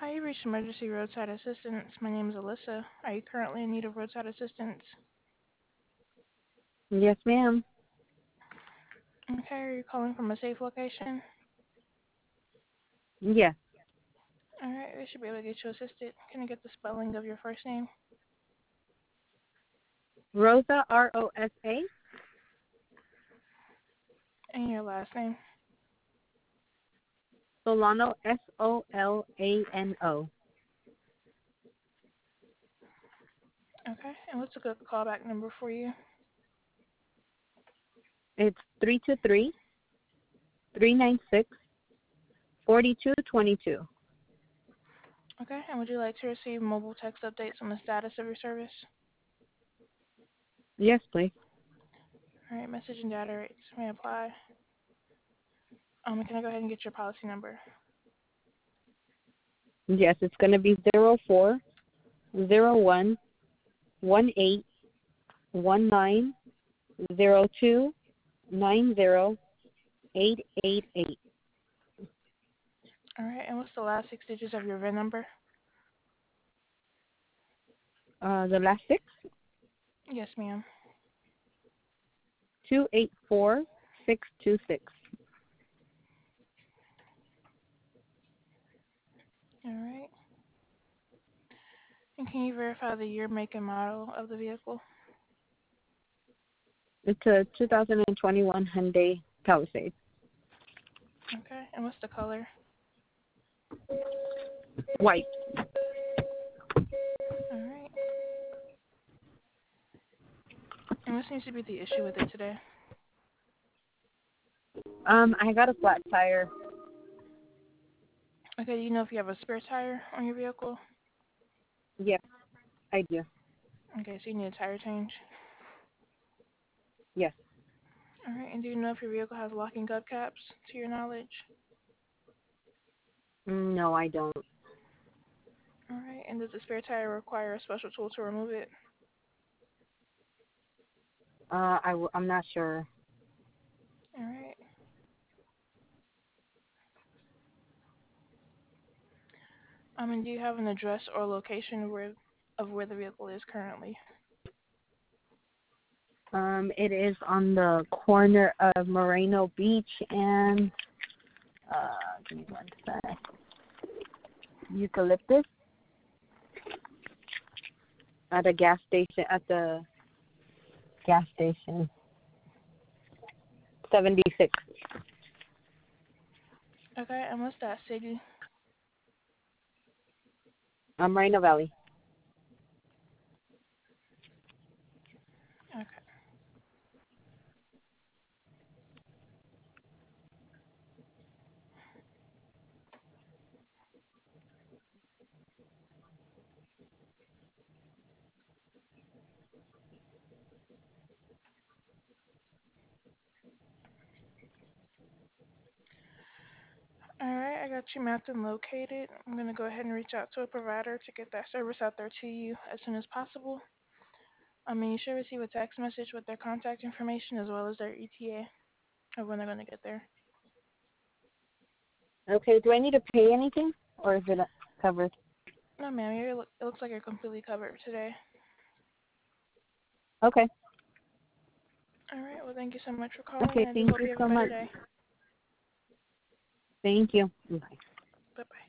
Hi, you reached Emergency Roadside Assistance. My name is Alyssa. Are you currently in need of roadside assistance? Yes, ma'am. Okay, are you calling from a safe location? Yes. Alright, we should be able to get you assisted. Can I get the spelling of your first name Rosa, Rosa. and your last name? Solano, Solano. Okay, and what's a good callback number for you? It's 323-396-4222. Okay, and would you like to receive mobile text updates on the status of your service? Yes, please. Alright, message and data rates may apply. Can I go ahead and get your policy number? Yes, it's going to be 04-01-18-19-02-90-888. Alright, and what's the last 6 digits of your VIN number? The last six? Yes, ma'am. 284626. Alright. And can you verify the year, make, and model of the vehicle? It's a 2021 Hyundai Palisade. Okay, and what's the color? White. Alright. And what seems to be the issue with it today? I got a flat tire. Okay, do you know if you have a spare tire on your vehicle? Yes, I do. Okay, so you need a tire change. Yes. Alright, and do you know if your vehicle has locking hubcaps, to your knowledge? No, I don't. Alright, and does the spare tire require a special tool to remove it? I'm not sure. Alright. And do you have an address or location of where the vehicle is currently? It is on the corner of Moreno Beach and give me one sec. Eucalyptus at a gas station. At the gas station. 76. Okay, and what's that city? Moreno Valley. Okay. Alright, I got you mapped and located. I'm going to go ahead and reach out to a provider to get that service out there to you as soon as possible. You should receive a text message with their contact information as well as their ETA of when they're going to get there. Okay. Do I need to pay anything, or is it covered? No, ma'am, it looks like you're completely covered today. Okay. Alright, well, thank you so much for calling, Okay. and I do Thank hope you you have a so better much. day. Thank you. Bye. Bye-bye.